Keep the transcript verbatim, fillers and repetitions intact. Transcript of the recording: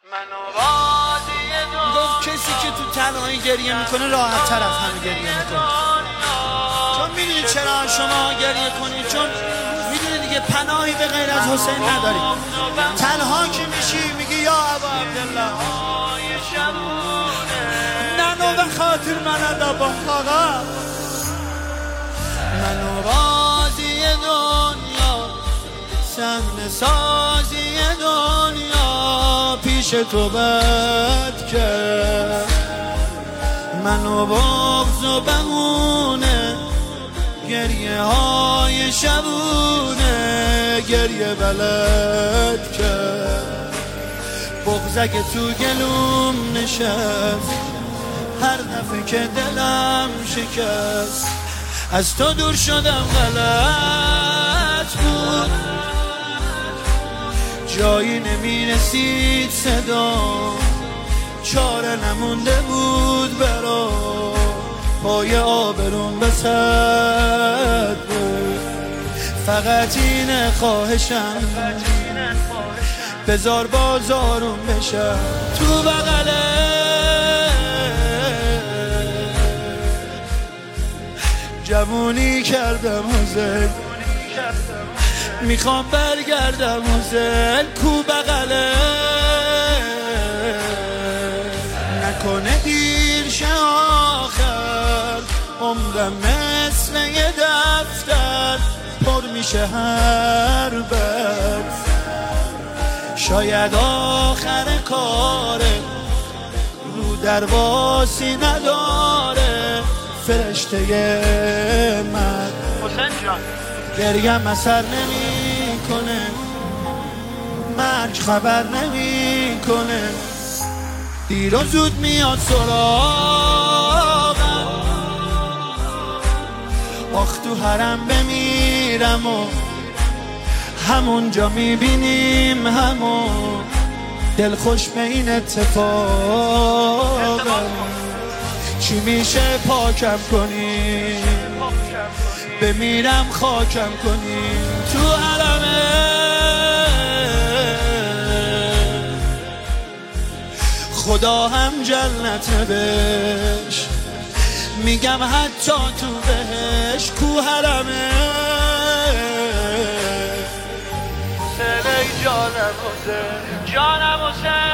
گفت کسی که تو تنهایی گریه میکنه راحت تر از همه گریه میکنه. چون میدونید چرا شما گریه کنید؟ چون میدونید دیگه پناهی به غیر از حسین ندارید. تنها که میشی میگی یا ابا عبدالله ننو به خاطر من دا با آقا منو راضی دنیا صحنه سازی دنیا پیش تو بد کرد. منو بغض و بهونه گریه های شبونه گریه بلد کرد. بغض اگه تو گلوم نشست هر دفعه که دلم شکست از تو دور شدم غلط بود جایی نمیرسید صدا چاره نمونده بود برا پای آبرون به سد بود. فقط اینه خواهشم بذار بازارون بشم تو بغله جوونی کردم حسین میخوام برگردم حسین کو بغله نکنه دیر شه آخر عمرم مثل یه دفتر پر میشه هر بر شاید آخر کاره رو درواسی نداره فرشته من حسین جان گریم اثر نمی کنه مرگ خبر نمی کنه دیر و زود میاد سراغم آخ تو حرم بمیرم و همونجا میبینیم همون دل خوش به این اتفاقم چی میشه پاکم کنی بمیرم خاکم کنی تو حرمه خدا هم جنت بهش میگم حتی تو بهش کو حرمه حسین جانم حسین جانم حسین